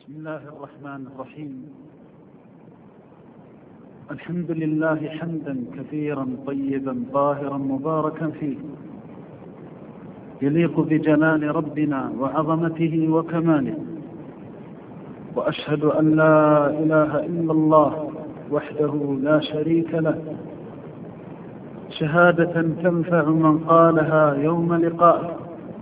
بسم الله الرحمن الرحيم. الحمد لله حمدا كثيرا طيبا طاهرا مباركا فيه، يليق بجلال ربنا وعظمته وكماله. وأشهد أن لا إله إلا الله وحده لا شريك له، شهادة تنفع من قالها يوم لقائه.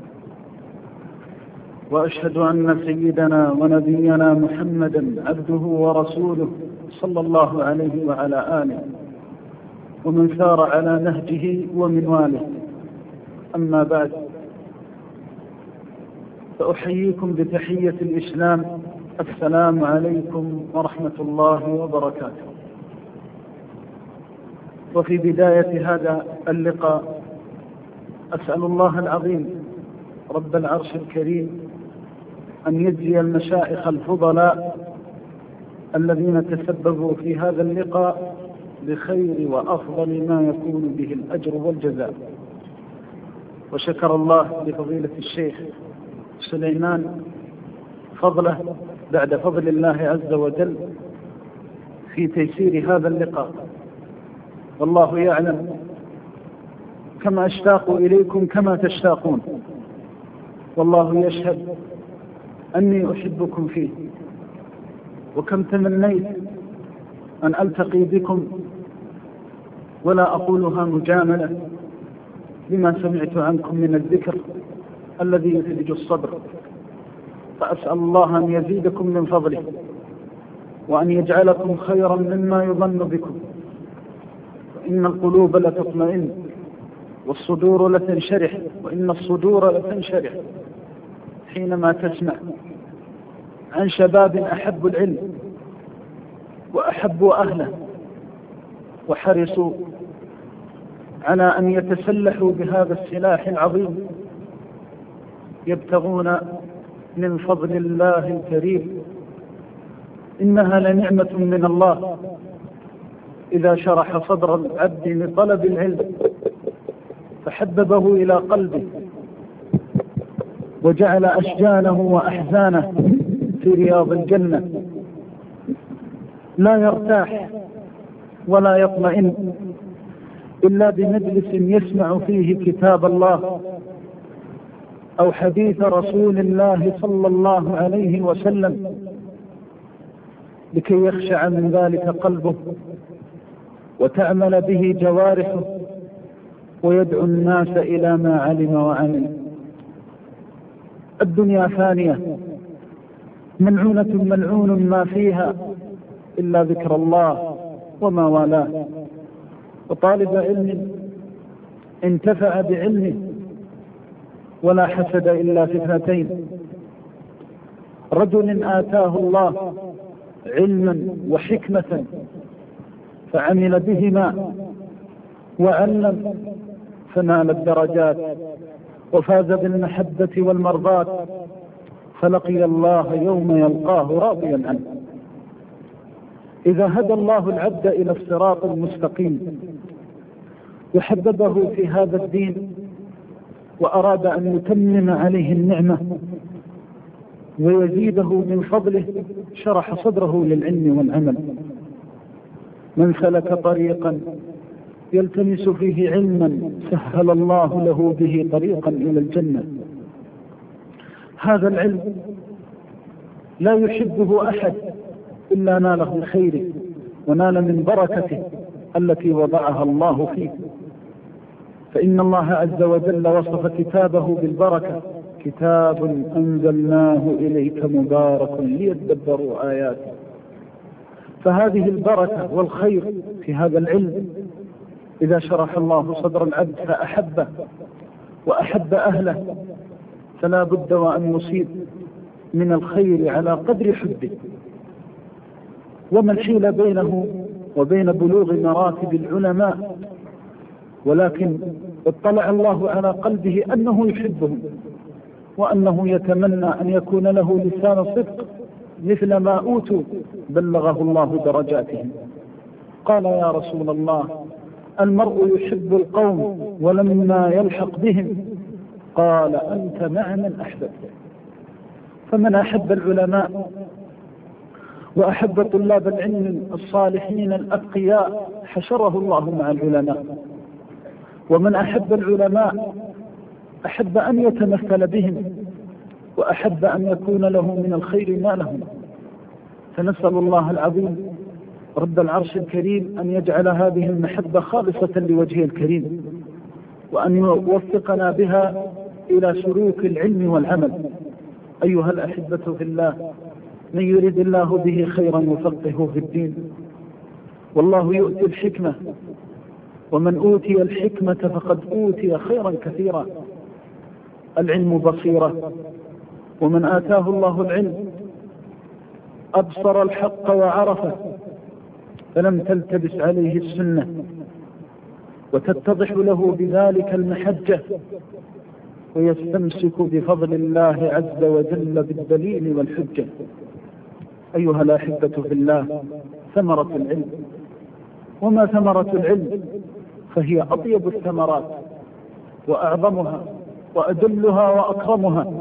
وأشهد أن سيدنا ونبينا محمدا عبده ورسوله صلى الله عليه وعلى آله ومن سار على نهجه ومنواله. أما بعد، فأحييكم بتحية الإسلام: السلام عليكم ورحمة الله وبركاته. وفي بداية هذا اللقاء أسأل الله العظيم رب العرش الكريم أن يجزي المشايخ الفضلاء الذين تسببوا في هذا اللقاء بخير وأفضل ما يكون به الأجر والجزاء. وشكر الله لفضيلة الشيخ سليمان فضله بعد فضل الله عز وجل في تيسير هذا اللقاء. والله يعلم كما أشتاق إليكم كما تشتاقون، والله يشهد أني أحبكم فيه، وكم تمنيت أن ألتقي بكم ولا أقولها مجاملة لما سمعت عنكم من الذكر الذي يثلج الصدر. فأسأل الله أن يزيدكم من فضله وأن يجعلكم خيرا مما يظن بكم. إن القلوب لتطمئن والصدور لتنشرح، وإن الصدور لتنشرح حينما تسمع عن شباب أحبوا العلم وأحبوا أهله وحرصوا على أن يتسلحوا بهذا السلاح العظيم، يبتغون من فضل الله الكريم. إنها لنعمة من الله إذا شرح صدر العبد لطلب العلم فحببه إلى قلبه وجعل أشجانه وأحزانه في رياض الجنة، لا يرتاح ولا يطمئن إلا بمجلس يسمع فيه كتاب الله أو حديث رسول الله صلى الله عليه وسلم، لكي يخشع من ذلك قلبه وتعمل به جوارحه ويدعو الناس إلى ما علم وعمل. الدنيا فانية ملعونة ملعون ما فيها إلا ذكر الله وما والاه. وطالب علم انتفع بعلمه ولا حسد إلا في اثنتين: رجل آتاه الله علما وحكمة فعمل بهما وعلم فنال الدرجات وفاز بالمحبة والمرضاة، فلقي الله يوم يلقاه راضيا عنه. إذا هدى الله العبد إلى الصراط المستقيم وحببه في هذا الدين وأراد أن يتمم عليه النعمة ويزيده من فضله شرح صدره للعلم والعمل. من سلك طريقا يلتمس فيه علما سهل الله له به طريقا إلى الجنة. هذا العلم لا يحبه أحد إلا ناله من خيره ونال من بركته التي وضعها الله فيه. فإن الله عز وجل وصف كتابه بالبركة: كتاب أنزلناه إليك مبارك ليدبروا آياته. فهذه البركة والخير في هذا العلم إذا شرح الله صدر العبد فأحبه وأحب أهله، فلا بد وأن يصيب من الخير على قدر حبه. وما الحيل بينه وبين بلوغ مراتب العلماء، ولكن اطلع الله على قلبه أنه يحبهم وأنه يتمنى أن يكون له لسان صدق مثل ما أوتوا بلغه الله درجاتهم. قال: يا رسول الله، المرء يحب القوم ولما يلحق بهم. قال: أنت مع من أحببت. فمن أحب العلماء وأحب طلاب العلم الصالحين الأتقياء حشره الله مع العلماء. ومن أحب العلماء أحب أن يتمثل بهم، وأحب أن يكون له من الخير ما لهم. فنسأل الله العظيم رب العرش الكريم أن يجعل هذه المحبة خالصة لوجهه الكريم، وأن يوفقنا بها إلى سلوك العلم والعمل. أيها الأحبة في الله، من يريد الله به خيرا يفقهه في الدين، والله يؤتي الحكمة، ومن أوتي الحكمة فقد أوتي خيرا كثيرا. العلم بصيرة، ومن آتاه الله العلم أبصر الحق وعرفه، فلم تلتبس عليه السنة، وتتضح له بذلك المحجة، ويستمسك بفضل الله عز وجل بالدليل والحجة. أيها الأحبة في الله، ثمرة العلم، وما ثمرة العلم فهي أطيب الثمرات وأعظمها وأدلها وأكرمها،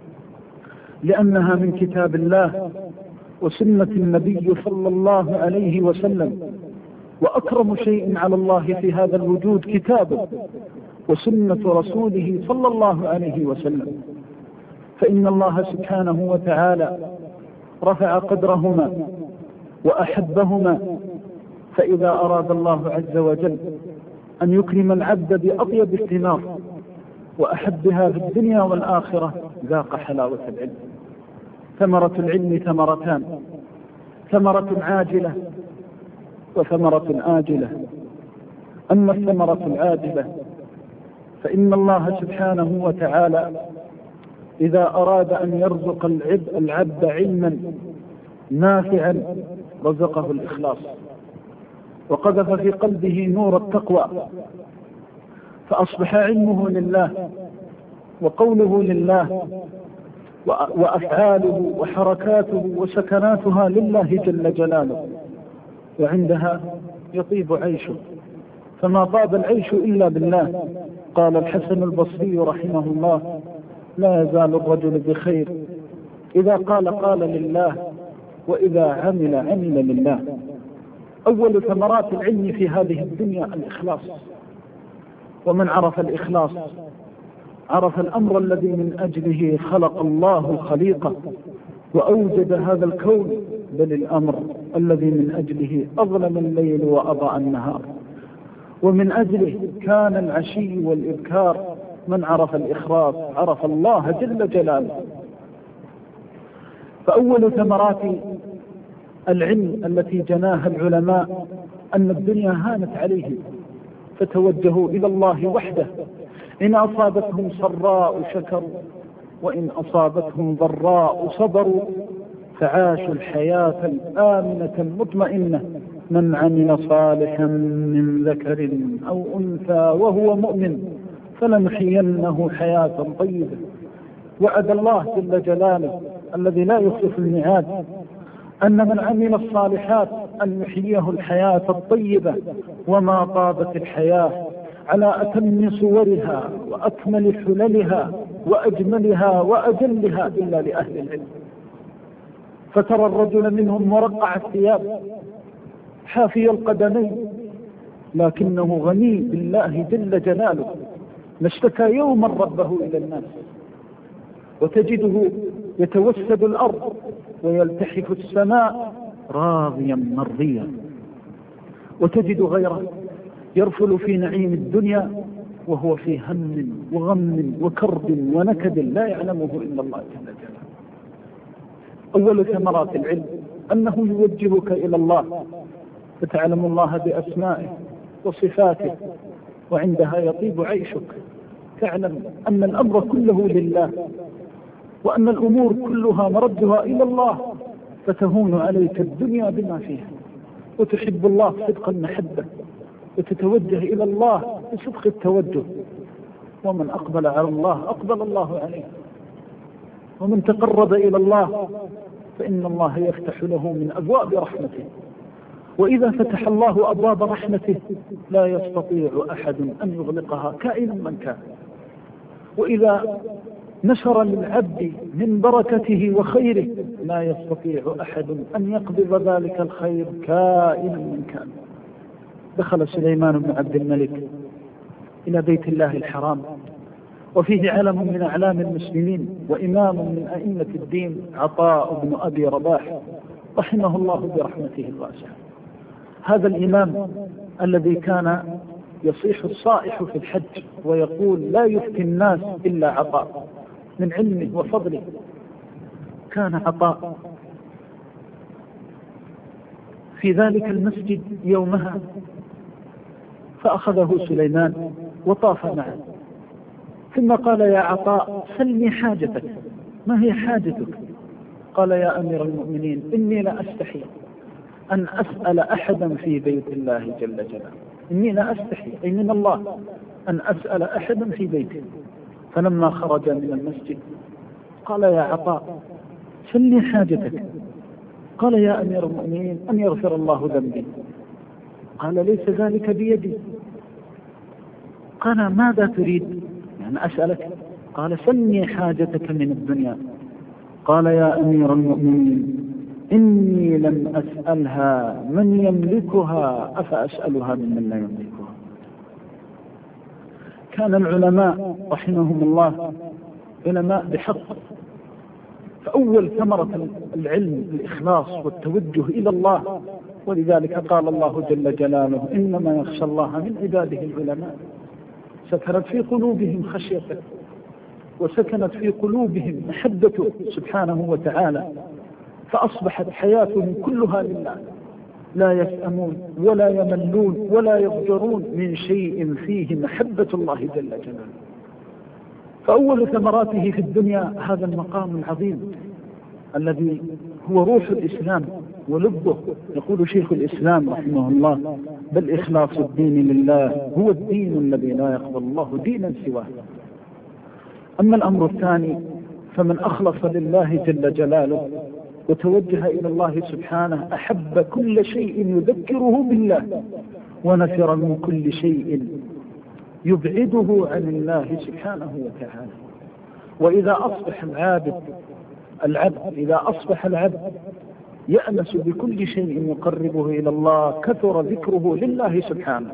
لأنها من كتاب الله وسنة النبي صلى الله عليه وسلم. وأكرم شيء على الله في هذا الوجود كتابه وسنة رسوله صلى الله عليه وسلم، فإن الله سبحانه وتعالى رفع قدرهما وأحبهما. فإذا أراد الله عز وجل أن يكرم العبد بأطيب الثمار وأحبها في الدنيا والآخرة ذاق حلاوة العلم. ثمرة العلم ثمرتان: ثمرة عاجلة وثمرة آجلة. أما الثمرة العاجلة فإن الله سبحانه وتعالى إذا أراد أن يرزق العبد علما نافعا رزقه الإخلاص، وقذف في قلبه نور التقوى، فأصبح علمه لله وقوله لله وأفعاله وحركاته وسكناتها لله جل جلاله، وعندها يطيب عيشه. فما طاب العيش إلا بالله. قال الحسن البصري رحمه الله: لا يزال الرجل بخير إذا قال لله، وإذا عمل لله. أول ثمرات العلم في هذه الدنيا الإخلاص، ومن عرف الإخلاص عرف الأمر الذي من أجله خلق الله خليقة وأوجد هذا الكون، بل الأمر الذي من أجله أظلم الليل وأضاء النهار، ومن أجله كان العشي والإبكار. من عرف الإخلاص عرف الله جل جلاله. فأول ثمرات العلم التي جناها العلماء أن الدنيا هانت عليهم، فتوجهوا إلى الله وحده. إن أصابتهم سراء شكروا، وإن أصابتهم ضراء صبروا، فعاشوا الحياة الآمنة المطمئنة. من عمل صالحا من ذكر أو أنثى وهو مؤمن فلنحيينه حياة طيبة. وعد الله جل جلاله الذي لا يخلف الميعاد أن من عمل الصالحات أن يحييه الحياة الطيبة. وما طابت الحياة على أتم صورها وأكمل حللها وأجملها وأجلها إلا لأهل العلم. فترى الرجل منهم مرقع الثياب حافي القدمين، لكنه غني بالله جل جلاله، ما اشتكى يوما ربه إلى الناس. وتجده يتوسد الأرض ويلتحف السماء راضيا مرضيا، وتجد غيره يرفل في نعيم الدنيا وهو في هم وغم وكرب ونكد لا يعلمه إلا الله جل جلاله. أول ثمرات العلم أنه يوجهك إلى الله، فتعلم الله بأسمائه وصفاته، وعندها يطيب عيشك. تعلم أن الأمر كله لله، وأن الأمور كلها مردها إلى الله، فتهون عليك الدنيا بما فيها، وتحب الله صدق المحبة، وتتوجه إلى الله بصدق التوجه. ومن أقبل على الله أقبل الله عليه، ومن تقرب إلى الله فإن الله يفتح له من أبواب رحمته. وإذا فتح الله أبواب رحمته لا يستطيع أحد أن يغلقها كائنا من كان. وإذا نشر للعبد من بركته وخيره لا يستطيع أحد أن يقبض ذلك الخير كائنا من كان. دخل سليمان بن عبد الملك إلى بيت الله الحرام وفيه علم من أعلام المسلمين وإمام من أئمة الدين عطاء بن أبي رباح رحمه الله برحمته الواسعة. هذا الإمام الذي كان يصيح الصائح في الحج ويقول لا يفتي الناس إلا عطاء من علمه وفضله، كان عطاء في ذلك المسجد يومها، فأخذه سليمان وطاف معه، ثم قال يا عطاء سلني حاجتك، ما هي حاجتك؟ قال يا أمير المؤمنين إني لا أستحي أن أسأل أحدا في بيت الله جل جلاله، إني لا أستحي أي من الله أن أسأل أحدا في بيته. فلما خرج من المسجد قال يا عطاء سلني حاجتك. قال يا أمير المؤمنين أن يغفر الله ذنبي. قال ليس ذلك بيدي. قال ماذا تريد؟ يعني أسألك. قال سلني حاجتك من الدنيا. قال يا أمير المؤمنين إني لم أسألها من يملكها أفأسألها ممن لا يملكها. كان العلماء رحمهم الله علماء بحق، فأول ثمرة العلم الإخلاص والتوجه إلى الله، ولذلك قال الله جل جلاله إنما يخشى الله من عباده العلماء. سكنت في قلوبهم خشيته وسكنت في قلوبهم محبته سبحانه وتعالى، فأصبحت حياتهم كلها لله، لا يسأمون ولا يملون ولا يضجرون من شيء فيه محبة الله جل جلاله. فأول ثمراته في الدنيا هذا المقام العظيم الذي هو روح الإسلام ولبه. يقول شيخ الإسلام رحمه الله بل إخلاص الدين لله هو الدين الذي لا يقبل الله دينا سواه. أما الأمر الثاني فمن أخلص لله جل جلاله وتوجه إلى الله سبحانه أحب كل شيء يذكره بالله ونفر من كل شيء يبعده عن الله سبحانه وتعالى. وإذا أصبح العبد يأنس بكل شيء يقربه إلى الله كثر ذكره لله سبحانه،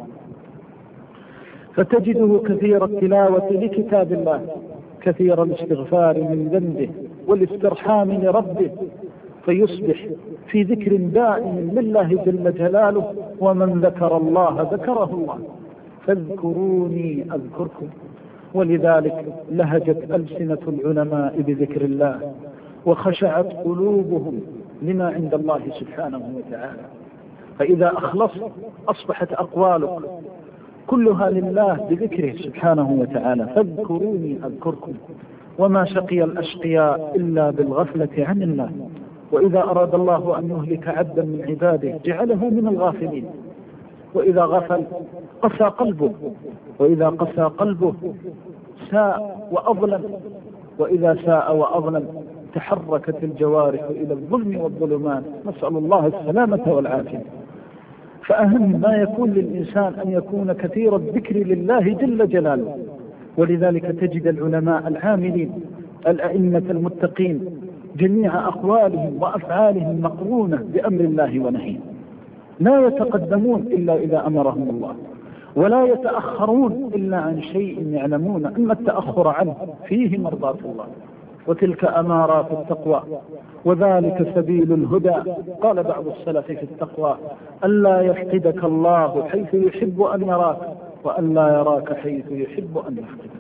فتجده كثير التلاوة لكتاب الله، كثير الاستغفار من ذنبه والاسترحام لربه، فيصبح في ذكر دائم لله جل جلاله. ومن ذكر الله ذكره الله، فاذكروني أذكركم. ولذلك لهجت ألسنة العلماء بذكر الله وخشعت قلوبهم لما عند الله سبحانه وتعالى. فإذا أخلصت أصبحت أقوالك كلها لله بذكره سبحانه وتعالى، فاذكروني أذكركم. وما شقي الأشقياء إلا بالغفلة عن الله. وإذا أراد الله أن يهلك عبدا من عباده جعله من الغافلين. وإذا غفل قسى قلبه، وإذا قسى قلبه ساء وأظلم، وإذا ساء وأظلم تحركت الجوارح إلى الظلم والظلمات، نسأل الله السلامة والعافية. فأهم ما يكون للإنسان أن يكون كثير الذكر لله جل جلاله. ولذلك تجد العلماء العاملين الأئمة المتقين جميع أقوالهم وأفعالهم مقرونة بأمر الله ونهيه، لا يتقدمون إلا إذا أمرهم الله، ولا يتأخرون إلا عن شيء يعلمون أن التأخر عنه فيه مرضاة الله. وتلك أمارات التقوى وذلك سبيل الهدى. قال بعض السلف في التقوى ألا يفقدك الله حيث يحب أن يراك، وألا يراك حيث يحب أن يفقدك.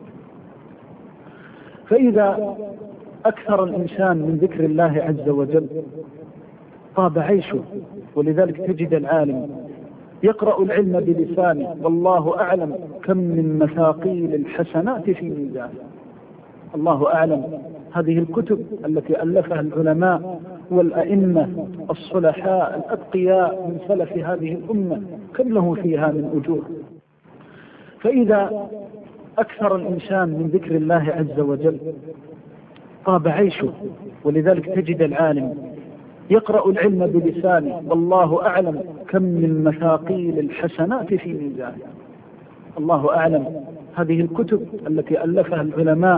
فإذا أكثر الإنسان من ذكر الله عز وجل طاب عيشه. ولذلك تجد العالم يقرأ العلم بلسانه والله أعلم كم من مثاقيل الحسنات في ميزانه. الله أعلم هذه الكتب التي ألفها العلماء والأئمة الصلحاء الأتقياء من سلف هذه الأمة كم له فيها من أجور. فإذا أكثر الإنسان من ذكر الله عز وجل طاب عيشه. ولذلك تجد العالم يقرأ العلم بلسانه والله أعلم كم من مثاقيل الحسنات في ميزانه. الله أعلم هذه الكتب التي ألفها العلماء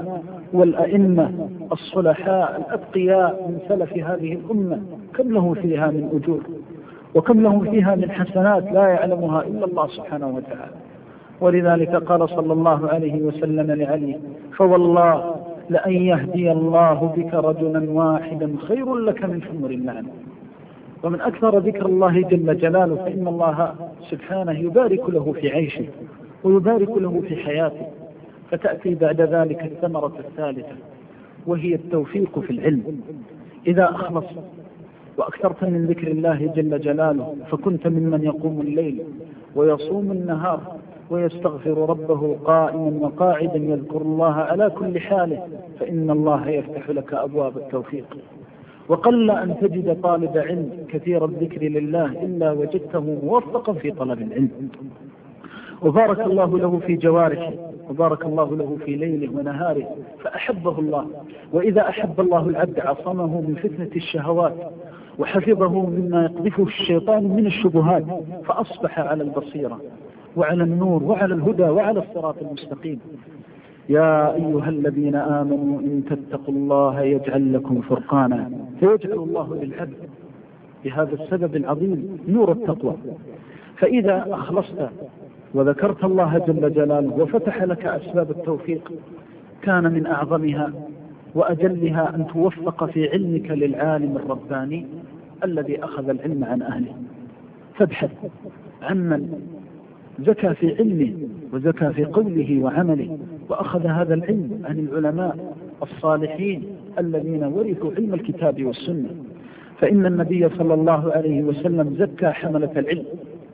والأئمة الصلحاء الأتقياء من سلف هذه الأمة كم له فيها من أجور وكم لهم فيها من حسنات لا يعلمها إلا الله سبحانه وتعالى. ولذلك قال صلى الله عليه وسلم لعلي: فوالله لأن يهدي الله بك رجلا واحدا خير لك من حمر النعم. ومن أكثر ذكر الله جل جلاله فإن الله سبحانه يبارك له في عيشه ويبارك له في حياته، فتأتي بعد ذلك الثمرة الثالثة وهي التوفيق في العلم. إذا أخلصت وأكثرت من ذكر الله جل جلاله فكنت ممن يقوم الليل ويصوم النهار ويستغفر ربه قائما وقاعدا يذكر الله على كل حاله، فإن الله يفتح لك أبواب التوفيق. وقل أن تجد طالب علم كثير الذكر لله إلا وجدته موفقا في طلب العلم، وبارك الله له في جوارحه وبارك الله له في ليله ونهاره فأحبه الله. وإذا أحب الله العبد عصمه من فتنة الشهوات وحفظه مما يقذفه الشيطان من الشبهات، فأصبح على البصيرة وعلى النور وعلى الهدى وعلى الصراط المستقيم. يا أيها الذين آمنوا إن تتقوا الله يجعل لكم فرقانا، فيجعل الله للعبد بهذا السبب العظيم نور التقوى. فإذا أخلصت وذكرت الله جل جلاله وفتح لك أسباب التوفيق كان من أعظمها وأجلها أن توفق في علمك للعالم الرباني الذي أخذ العلم عن أهله. فابحث عمن زكى في علمه وزكى في قوله وعمله وأخذ هذا العلم عن العلماء الصالحين الذين ورثوا علم الكتاب والسنة. فإن النبي صلى الله عليه وسلم زكى حملة العلم،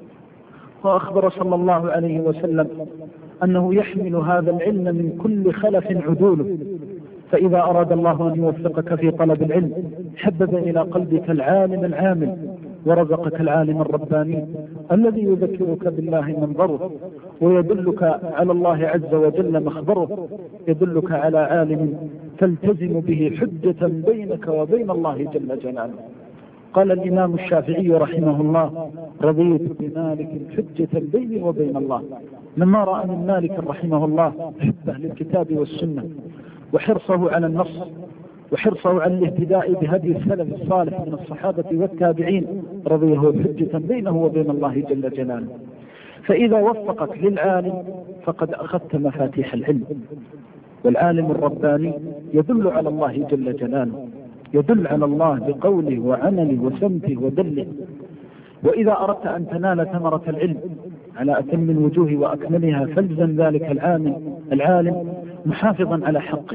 وأخبر صلى الله عليه وسلم أنه يحمل هذا العلم من كل خلف عدوله. فإذا أراد الله أن يوفقك في طلب العلم حبب إلى قلبك العالم العامل ورزقك العالم الرباني الذي يذكرك بالله منظره ويدلك على الله عز وجل مخبره، يدلك على عالم تلتزم به حجة بينك وبين الله جل جلاله. قال الإمام الشافعي رحمه الله: رضيت بمالك حجة بيني وبين الله. لما رأى من مالك رحمه الله حبه للكتاب والسنة وحرصه على النص وحرصه على الاهتداء بهدي السلف الصالح من الصحابة والتابعين رضيه حجة بينه وبين الله جل جلاله. فإذا وفقك للعالم فقد أخذت مفاتيح العلم. والعالم الرباني يدل على الله جل جلاله، يدل على الله بقوله وعمله وسمته ودله. وإذا أردت أن تنال ثمرة العلم على أتم الوجوه وأكملها فالزم ذلك العالم محافظا على حقه،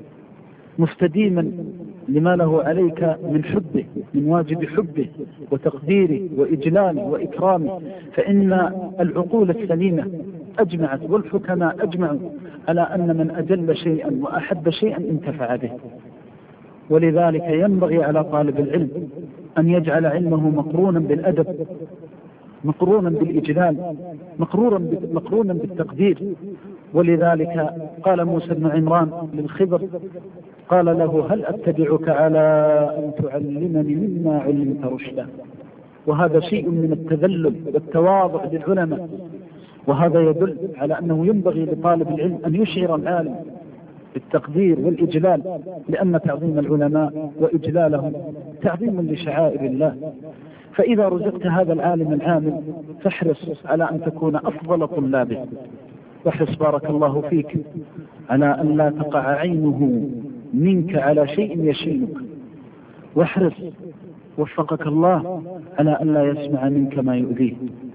مستديما لما له عليك من حبه، من واجب حبه وتقديره وإجلاله وإكرامه. فإن العقول السليمة أجمعت والحكماء أجمعوا على أن من أجل شيئا وأحب شيئا انتفع به. ولذلك ينبغي على طالب العلم أن يجعل علمه مقرونا بالأدب، مقرونا بالإجلال، مقرونا بالتقدير. ولذلك قال موسى بن عمران للخضر قال له: هل أتبعك على أن تعلمني مما علمت رشدا؟ وهذا شيء من التذلل والتواضع للعلماء، وهذا يدل على أنه ينبغي لطالب العلم أن يشعر العالم بالتقدير والإجلال، لأن تعظيم العلماء وإجلالهم تعظيم لشعائر الله. فإذا رزقت هذا العالم العامل فاحرص على أن تكون أفضل طلابه، واحرص بارك الله فيك على أن لا تقع عينه منك على شيء يشينك، واحرص وفقك الله على أن لا يسمع منك ما يؤذيه،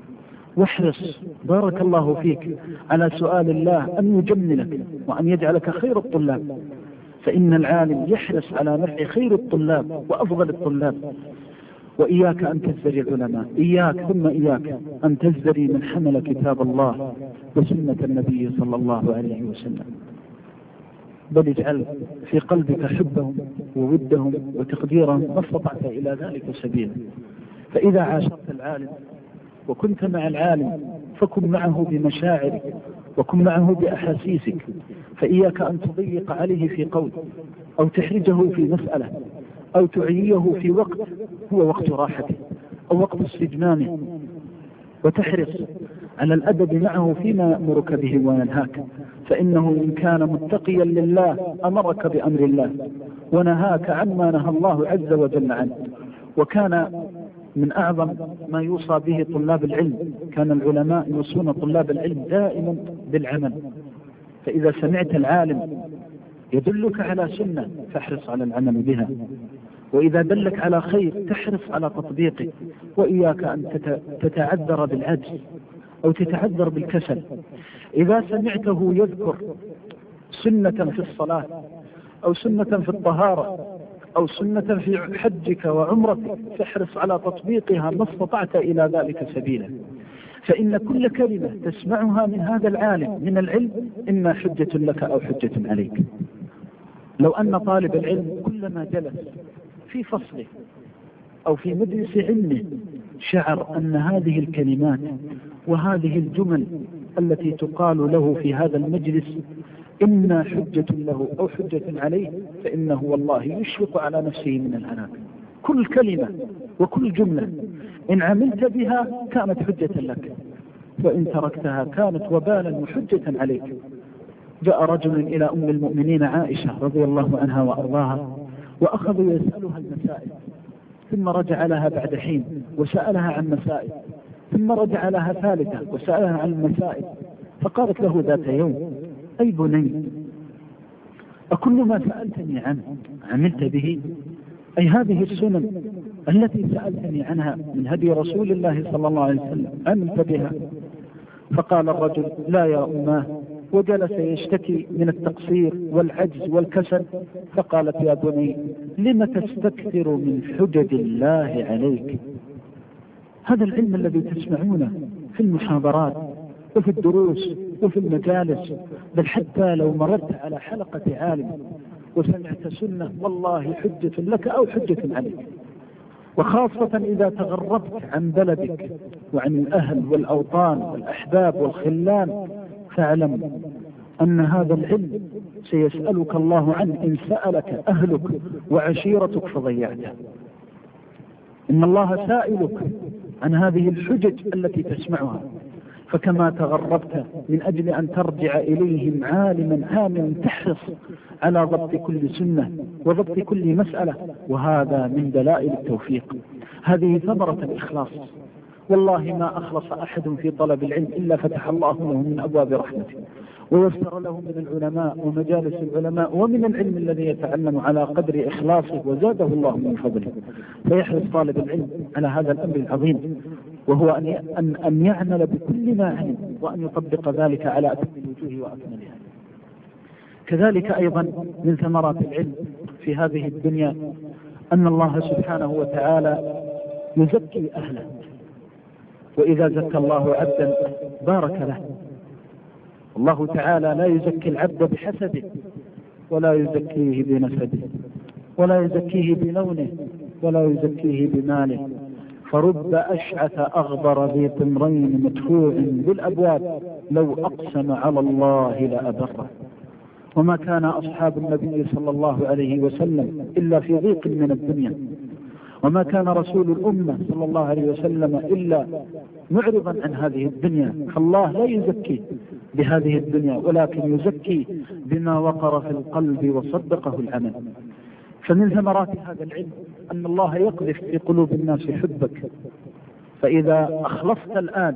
واحرص بارك الله فيك على سؤال الله أن يجملك وأن يجعلك خير الطلاب. فإن العالم يحرص على نفع خير الطلاب وأفضل الطلاب. وإياك أن تزدري العلماء، إياك ثم إياك أن تزدري من حمل كتاب الله وسنة النبي صلى الله عليه وسلم، بل اجعل في قلبك حبهم وودهم وتقديرهم ما استطعت إلى ذلك سبيلا. فإذا عاشرت العالم وكنت مع العالم فكن معه بمشاعرك وكن معه بأحاسيسك، فإياك أن تضيق عليه في قول أو تحرجه في مسألة أو تعييه في وقت هو وقت راحته أو وقت استجمامه، وتحرص على الأدب معه فيما يأمرك به وينهاك. فإنه إن كان متقيا لله أمرك بأمر الله ونهاك عما نهى الله عز وجل عنه. وكان من أعظم ما يوصى به طلاب العلم، كان العلماء يوصون طلاب العلم دائما بالعمل. فإذا سمعت العالم يدلك على سنة فاحرص على العمل بها، وإذا دلك على خير تحرص على تطبيقه، وإياك أن تتعذر بالعجز أو تتعذر بالكسل. إذا سمعته يذكر سنة في الصلاة أو سنة في الطهارة أو سنة في حجك وعمرتك فاحرص على تطبيقها ما استطعت إلى ذلك سبيلا، فإن كل كلمة تسمعها من هذا العالم من العلم إما حجة لك أو حجة عليك. لو أن طالب العلم كلما جلس في فصله أو في مجلس علمه شعر أن هذه الكلمات وهذه الجمل التي تقال له في هذا المجلس إما حجة له أو حجة عليه، فإنه والله يشفق على نفسه من الهلاك. كل كلمة وكل جملة إن عملت بها كانت حجة لك، وإن تركتها كانت وبالا وحجة عليك. جاء رجل إلى أم المؤمنين عائشة رضي الله عنها وأرضاها وأخذ يسألها المسائل، ثم رجع لها بعد حين وسألها عن مسائل، ثم رجع لها ثالثة وسألها عن المسائل، فقالت له ذات يوم: أي بني، أكل ما سألتني عنه عملت به؟ أي هذه السنن التي سألتني عنها من هدي رسول الله صلى الله عليه وسلم عملت بها؟ فقال الرجل: لا يا أماه، وجلس يشتكي من التقصير والعجز والكسل. فقالت: يا بني، لم تستكثر من حجج الله عليك؟ هذا العلم الذي تسمعونه في المحاضرات وفي الدروس وفي المجالس، بل حتى لو مررت على حلقة عالم وسمعت سنة والله حجة لك أو حجة عليك. وخاصة إذا تغربت عن بلدك وعن الأهل والأوطان والأحباب والخلان، فاعلم أن هذا العلم سيسألك الله عنه إن سألك أهلك وعشيرتك فضيعته. إن الله سائلك عن هذه الحجج التي تسمعها، فكما تغربت من أجل أن ترجع إليهم عالما تحرص على ضبط كل سنة وضبط كل مسألة، وهذا من دلائل التوفيق. هذه ثمرة الإخلاص. والله ما أخلص أحد في طلب العلم إلا فتح الله له من أبواب رحمته، ويسر له من العلماء ومجالس العلماء ومن العلم الذي يتعلم على قدر إخلاصه، وزاده الله من فضله. فيحرص طالب العلم على هذا الأمر العظيم، وهو أن يعمل بكل ما علم وأن يطبق ذلك على أتم الوجوه وأكملها. كذلك أيضا من ثمرات العلم في هذه الدنيا أن الله سبحانه وتعالى يزكي أهله، وإذا زكى الله عبدا بارك له. الله تعالى لا يزكي العبد بحسده ولا يزكيه بنسبه ولا يزكيه بلونه ولا يزكيه بماله. فرب أشعث أغبر ذي طمرين مدفوع بالأبواب لو أقسم على الله لأبره. وما كان أصحاب النبي صلى الله عليه وسلم إلا في ضيق من الدنيا، وما كان رسول الأمة صلى الله عليه وسلم إلا معرضا عن هذه الدنيا. فالله لا يزكي بهذه الدنيا، ولكن يزكي بما وقر في القلب وصدقه العمل. فمن ثمرات هذا العلم أن الله يقذف في قلوب الناس حبك. فإذا أخلصت الآن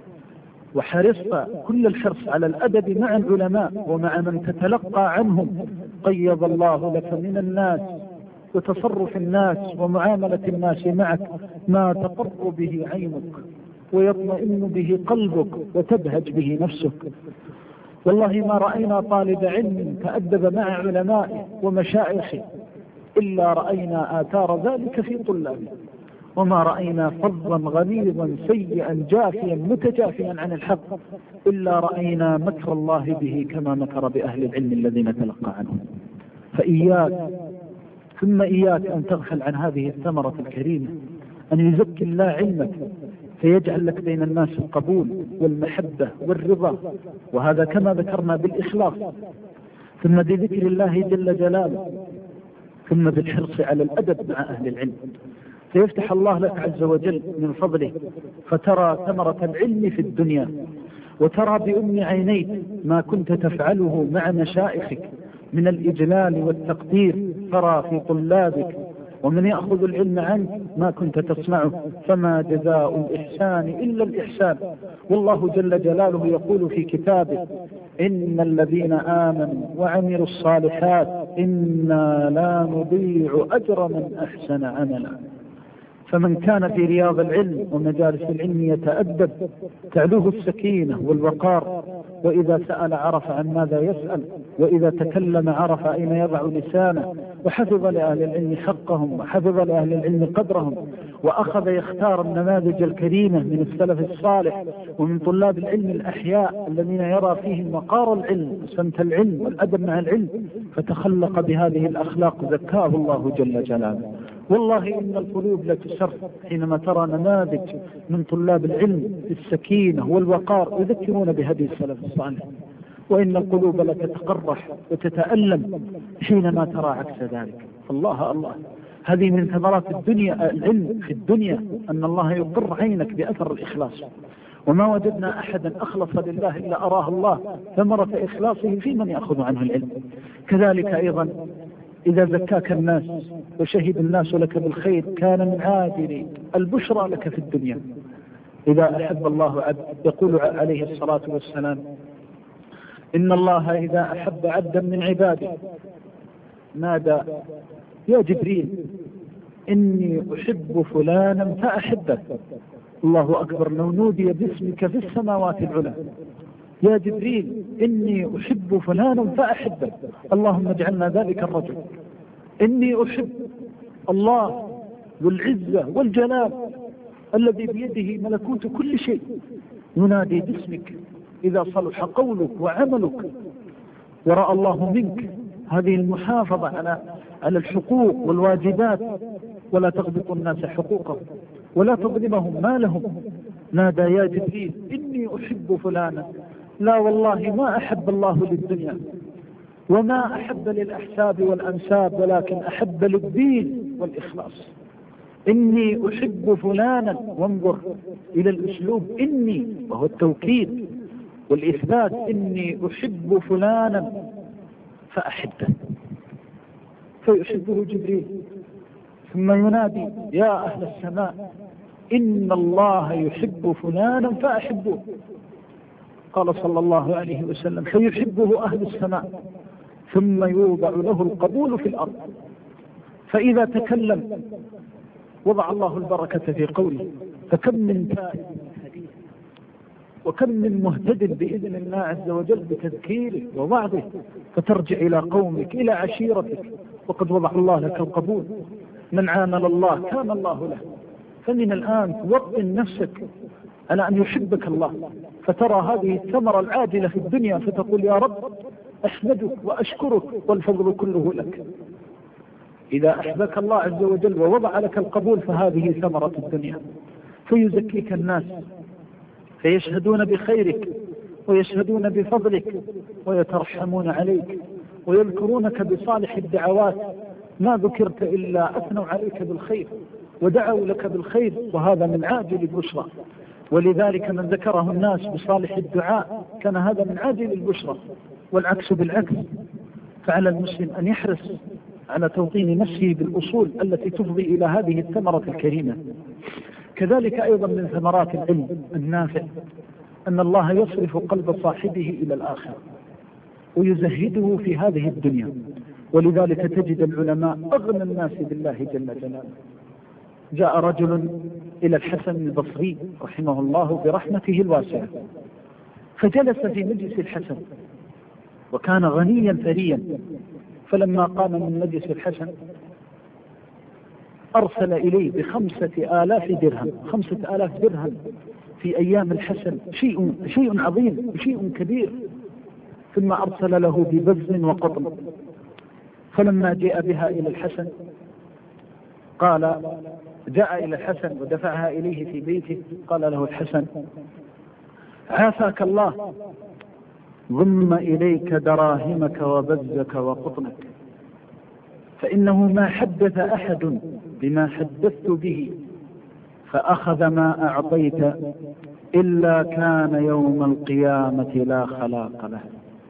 وحرصت كل الحرص على الأدب مع العلماء ومع من تتلقى عنهم، قيض الله لك من الناس وتصرف الناس ومعاملة الناس معك ما تقر به عينك ويطمئن به قلبك وتبهج به نفسك. والله ما رأينا طالب علم تأدب مع علمائه ومشايخه إلا رأينا آثار ذلك في طلابه، وما رأينا فظا غليظا سيئا جافيا متجافيا عن الحق إلا رأينا مكر الله به كما مكر بأهل العلم الذين تلقى عنهم. فإياك ثم إياك أن تغفل عن هذه الثمرة الكريمة، أن يزكي الله علمك فيجعل لك بين الناس القبول والمحبة والرضا، وهذا كما ذكرنا بالإخلاص، ثم بذكر الله جل جلاله، ثم بالحرص على الأدب مع أهل العلم، فيفتح الله لك عز وجل من فضله فترى ثمرة العلم في الدنيا وترى بأم عينيك ما كنت تفعله مع مشائخك من الإجلال والتقدير، ترى في طلابك ومن يأخذ العلم عنك ما كنت تصنعه، فما جزاء الإحسان إلا الإحسان. والله جل جلاله يقول في كتابه: إن الذين آمنوا وعملوا الصالحات إنا لا نضيع أجر من أحسن عملا. فمن كان في رياض العلم ومجالس العلم يتأدب تعلوه السكينة والوقار، وإذا سأل عرف عن ماذا يسأل، وإذا تكلم عرف أين يضع لسانه، وحفظ لأهل العلم حقهم، وحفظ لأهل العلم قدرهم، وأخذ يختار النماذج الكريمة من السلف الصالح ومن طلاب العلم الأحياء الذين يرى فيهم وقار العلم وسمت العلم والأدب مع العلم، فتخلق بهذه الأخلاق زكاه الله جل جلاله. والله إن القلوب لتسر حينما ترى نماذج من طلاب العلم بالسكينة والوقار يذكرون بهدي السلف الصالح، وإن القلوب لتتقرح وتتألم حينما ترى عكس ذلك. الله الله، هذه من ثمرات الدنيا، العلم في الدنيا أن الله يقر عينك بأثر الإخلاص. وما وجدنا أحدا أخلص لله إلا أراه الله ثمرة إخلاصه في من يأخذ عنه العلم. كذلك أيضا إذا زكاك الناس وشهد الناس لك بالخير كان من عاجل البشرى لك في الدنيا. إذا أحب الله عبد يقول عليه الصلاة والسلام: إن الله إذا أحب عبدا من عباده نادى: يا جبريل إني أحب فلانا فأحبه. الله أكبر، لو نودي باسمك في السماوات العلى: يا جبريل إني أحب فلانا فأحبه، اللهم اجعلنا ذلك الرجل. إني أحب الله والعزة والجلال الذي بيده ملكوت كل شيء، ينادي باسمك إذا صلح قولك وعملك ورأى الله منك هذه المحافظة على الحقوق والواجبات، ولا تغبط الناس حقوقهم ولا تظلمهم مالهم. نادى: يا جبريل إني أحب فلانا. لا والله ما أحب الله للدنيا وما أحب للأحساب والأنساب، ولكن أحب للدين والإخلاص. إني أحب فلانا، وانظر إلى الأسلوب إني، وهو التوكيد والإثبات. إني أحب فلانا فأحبه، فيحبه جبريل. ثم ينادي: يا أهل السماء إن الله يحب فلانا فأحبوه. قال صلى الله عليه وسلم: فيحبه أهل السماء ثم يوضع له القبول في الأرض، فإذا تكلم وضع الله البركة في قوله. فكم من تائب حديث وكم من مهتد بإذن الله عز وجل بتذكيره ووعظه، فترجع إلى قومك إلى عشيرتك وقد وضع الله لك القبول. من عامل الله كان الله له. فمن الآن توطن نفسك على أن يحبك الله، فترى هذه الثمرة العاجلة في الدنيا فتقول: يا رب أحمدك وأشكرك والفضل كله لك. إذا أحبك الله عز وجل ووضع لك القبول فهذه ثمرة الدنيا. فيزكيك الناس فيشهدون بخيرك ويشهدون بفضلك ويترحمون عليك ويذكرونك بصالح الدعوات، ما ذكرت إلا أثنوا عليك بالخير ودعوا لك بالخير، وهذا من عاجل البشرى. ولذلك من ذكره الناس بصالح الدعاء كان هذا من عاجل البشرى، والعكس بالعكس. فعلى المسلم أن يحرص على توطين نفسه بالأصول التي تفضي إلى هذه الثمرة الكريمة. كذلك أيضا من ثمرات العلم النافع أن الله يصرف قلب صاحبه إلى الآخرة ويزهده في هذه الدنيا. ولذلك تجد العلماء أغنى الناس بالله جل جلاله. جاء رجل إلى الحسن البصري رحمه الله برحمته الواسعة، فجلس في مجلس الحسن وكان غنيا ثريا. فلما قام من مجلس الحسن أرسل إليه ب5,000 درهم. 5,000 درهم في أيام الحسن شيء عظيم وشيء كبير. ثم أرسل له ببز وقطن. فلما جاء بها إلى الحسن جاء إلى الحسن ودفعها إليه في بيته. قال له الحسن: عافاك الله، ضم إليك دراهمك وبزك وقطنك، فإنه ما حدث أحد بما حدثت به فأخذ ما أعطيت إلا كان يوم القيامة لا خلاق له.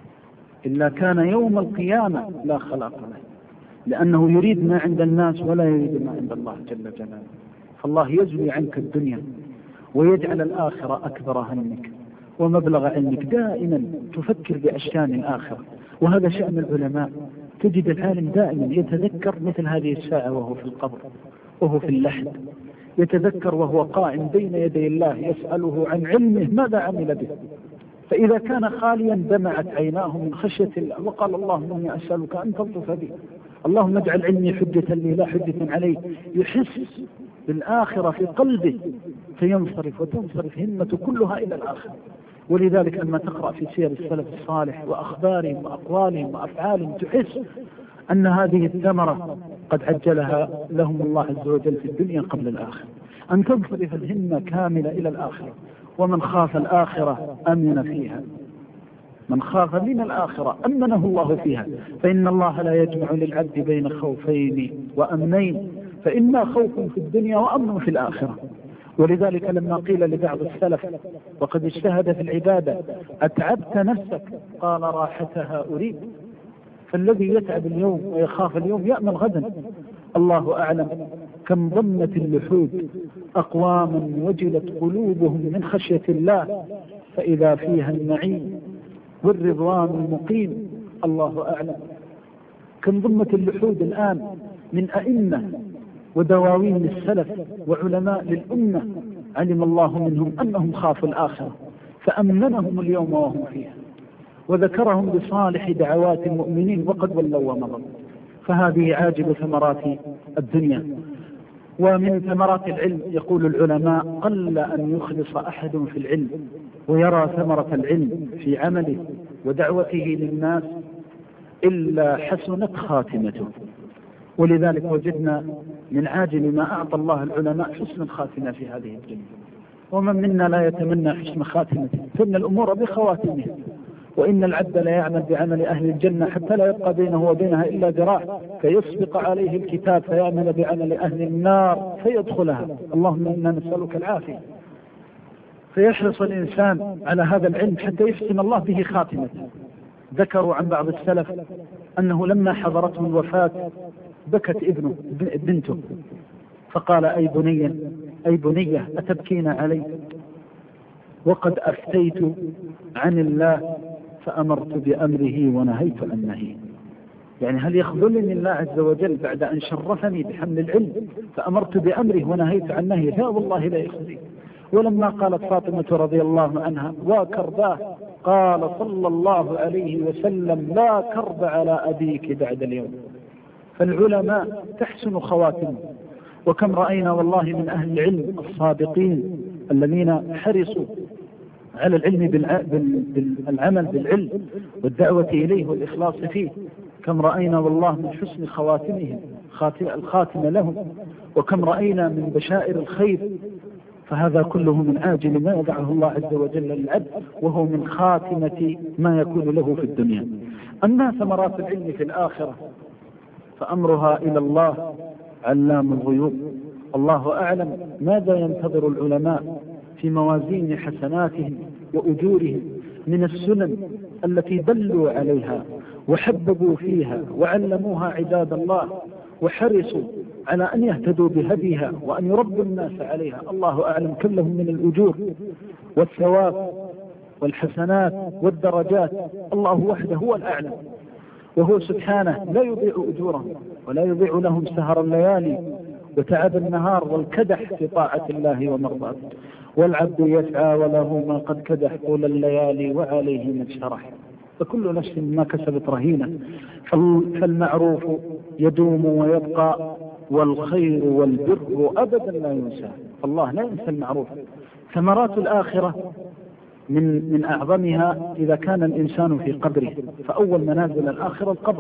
إلا كان يوم القيامة لا خلاق له، لأنه يريد ما عند الناس ولا يريد ما عند الله جل جلاله. فالله يزوي عنك الدنيا ويجعل الآخرة أكبر همك ومبلغ علمك، دائما تفكر بأشياء الآخرة. وهذا شأن العلماء. تجد العالم دائما يتذكر مثل هذه الساعة وهو في القبر، وهو في اللحد، يتذكر وهو قائم بين يدي الله يسأله عن علمه ماذا عمل به. فإذا كان خاليا دمعت عيناه من خشية الله وقال اللهم إني أسألك أن تلطف بي، اللهم اجعل علمي حجة لي لا حجة علي. يحس بالآخرة في قلبه فينصرف وتنصرف همته كلها إلى الآخرة. ولذلك لما تقرأ في سير السلف الصالح وأخبارهم وأقوالهم وأفعالهم تحس أن هذه الثمرة قد عجلها لهم الله عز وجل في الدنيا قبل الآخرة، أن تنصرف الهمة كاملة إلى الآخرة. ومن خاف الآخرة أمن فيها، من خاف من الآخرة أمنه الله فيها. فإن الله لا يجمع للعبد بين خوفين وأمنين، فإما خوف في الدنيا وأمن في الآخرة. ولذلك لما قيل لبعض السلف وقد اجتهد في العبادة أتعبت نفسك؟ قال راحتها أريد. فالذي يتعب اليوم ويخاف اليوم يأمن غدا. الله أعلم كم ضمت اللحود أقواما وجلت قلوبهم من خشية الله فإذا فيها النعيم والرضوان المقيم. الله أعلم كم ضمت اللحود الآن من أئمة ودواوين للسلف وعلماء للأمة علم الله منهم أنهم خافوا الآخرة فأمنهم اليوم وهم فيها، وذكرهم بصالح دعوات المؤمنين وقد ولوا ومضوا. فهذه عاجل ثمرات الدنيا. ومن ثمرات العلم يقول العلماء قل أن يخلص أحد في العلم ويرى ثمرة العلم في عمله ودعوته للناس إلا حسنت خاتمته. ولذلك وجدنا من عاجل ما أعطى الله العلماء حسن الخاتمة في هذه الدنيا. ومن منا لا يتمنى حسن خاتمته؟ فإن الأمور بخواتمها، وإن العبد لا يعمل بعمل أهل الجنة حتى لا يبقى بينه وبينها إلا ذراع فيسبق عليه الكتاب فيعمل بعمل أهل النار فيدخلها. اللهم إنا نسألك العافية. فيحرص الإنسان على هذا العلم حتى يحسن الله به خاتمته. ذكروا عن بعض السلف أنه لما حضرته الوفاة بكت بنته فقال أي بنية أتبكين علي وقد أفتيت عن الله فأمرت بأمره ونهيت عن نهيه. يعني هل يخذلني الله عز وجل بعد أن شرفني بحمل العلم فأمرت بأمره ونهيت عن نهيه؟ لا والله لا يخذني. ولما قالت فاطمة رضي الله عنها وكرباه قال صلى الله عليه وسلم لا كرب على أبيك بعد اليوم. فالعلماء تحسن خواتم. وكم رأينا والله من أهل العلم الصادقين الذين حرصوا على العلم بالعمل بالعلم والدعوة إليه والإخلاص فيه. كم رأينا والله من حسن خواتمهم الخاتمة لهم، وكم رأينا من بشائر الخير. فهذا كله من عاجل ما يضعه الله عز وجل للعبد وهو من خاتمة ما يكون له في الدنيا. أما ثمرات العلم في الآخرة فأمرها إلى الله علام الغيوب. الله أعلم ماذا ينتظر العلماء في موازين حسناتهم وأجورهم من السنن التي دلوا عليها وحببوا فيها وعلموها عباد الله وحرصوا على أن يهتدوا بهديها وأن يربوا الناس عليها. الله أعلم كم لهم من الأجور والثواب والحسنات والدرجات. الله وحده هو الأعلم، وهو سبحانه لا يضيع أجورهم ولا يضيع لهم سهر الليالي وتعب النهار والكدح في طاعة الله ومرضاته. والعبد يسعى وله ما قد كدح طول الليالي وعليه من شرح، فكل نفس ما كسبت رهينة. فالمعروف يدوم ويبقى والخير والبر أبدا لا ينسى. الله لا ينسى المعروف. ثمرات الآخرة من أعظمها إذا كان الإنسان في قبره، فأول منازل الآخرة القبر.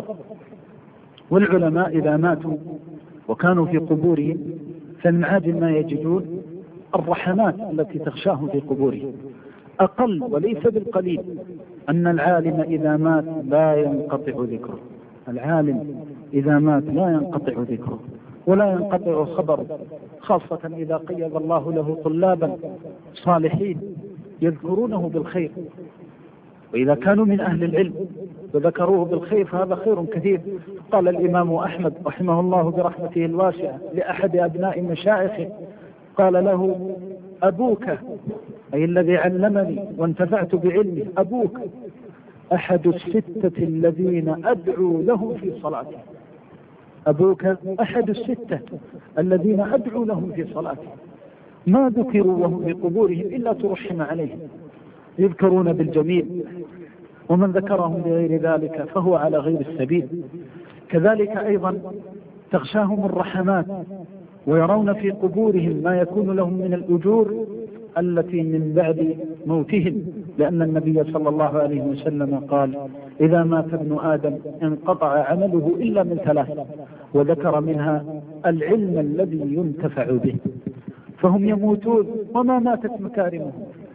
والعلماء إذا ماتوا وكانوا في قبورهم فمن عاجل ما يجدون الرحمات التي تغشاهم في قبورهم. أقل وليس بالقليل أن العالم إذا مات لا ينقطع ذكره. العالم إذا مات لا ينقطع ذكره ولا ينقطع خبره، خاصة إذا قيض الله له طلابا صالحين يذكرونه بالخير، وإذا كانوا من أهل العلم وذكروه بالخير فهذا خير كثير. قال الإمام أحمد رحمه الله برحمته الواسعة لأحد أبناء مشايخه، قال له: أبوك، أي الذي علمني وانتفعت بعلمه، أبوك أحد الستة الذين أدعو له في صلاتي. أبوك أحد الستة الذين أدعو لهم في صلاتي، ما ذكروا وهم في قبورهم إلا ترحم عليهم، يذكرون بالجميل، ومن ذكرهم بغير ذلك فهو على غير السبيل. كذلك أيضا تغشاهم الرحمات، ويرون في قبورهم ما يكون لهم من الأجور التي من بعد موتهم، لأن النبي صلى الله عليه وسلم قال: إذا مات ابن آدم انقطع عمله إلا من ثلاث، وذكر منها العلم الذي ينتفع به. فهم يموتون وما ماتت مكارمهم،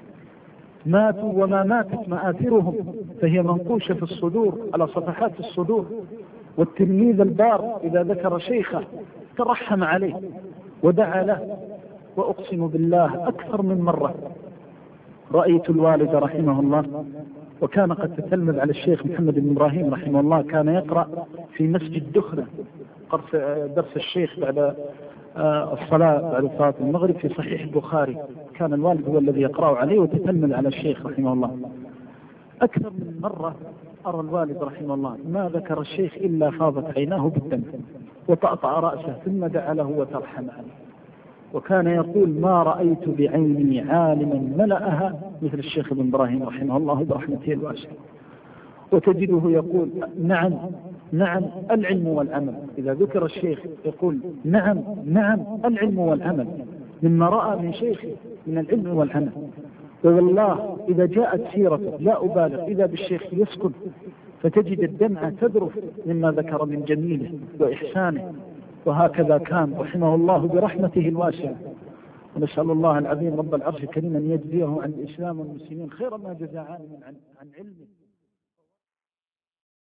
ماتوا وما ماتت مآثرهم، فهي منقوشة في الصدور على صفحات الصدور. والتلميذ البار إذا ذكر شيخه ترحم عليه ودعا له. وأقسم بالله أكثر من مرة رأيت الوالد رحمه الله، وكان قد تتلمذ على الشيخ محمد بن إبراهيم رحمه الله، كان يقرأ في مسجد دخنة درس الشيخ بعد الصلاة بعد صلاة المغرب في صحيح البخاري، كان الوالد هو الذي يقرأ عليه وتتلمذ على الشيخ رحمه الله. أكثر من مرة أرى الوالد رحمه الله ما ذكر الشيخ إلا فاضت عيناه بالدم وطأطأ رأسه ثم دعا له وترحم عليه. وكان يقول: ما رأيت بعيني عالما ملأها مثل الشيخ ابن إبراهيم رحمه الله برحمته الواسعة. وتجده يقول: نعم نعم العلم والعمل. إذا ذكر الشيخ يقول: نعم نعم العلم والعمل، مما رأى من شيخه من العلم والعمل. والله إذا جاءت سيرته لا أبالغ إذا بالشيخ يسكت، فتجد الدمعة تذرف مما ذكر من جميله وإحسانه. وهكذا كان رحمه الله برحمته الواسعة. ونسأل الله العظيم رب العرش الكريم أن يجزيه عن الإسلام والمسلمين خير ما جزى عالم عن علم.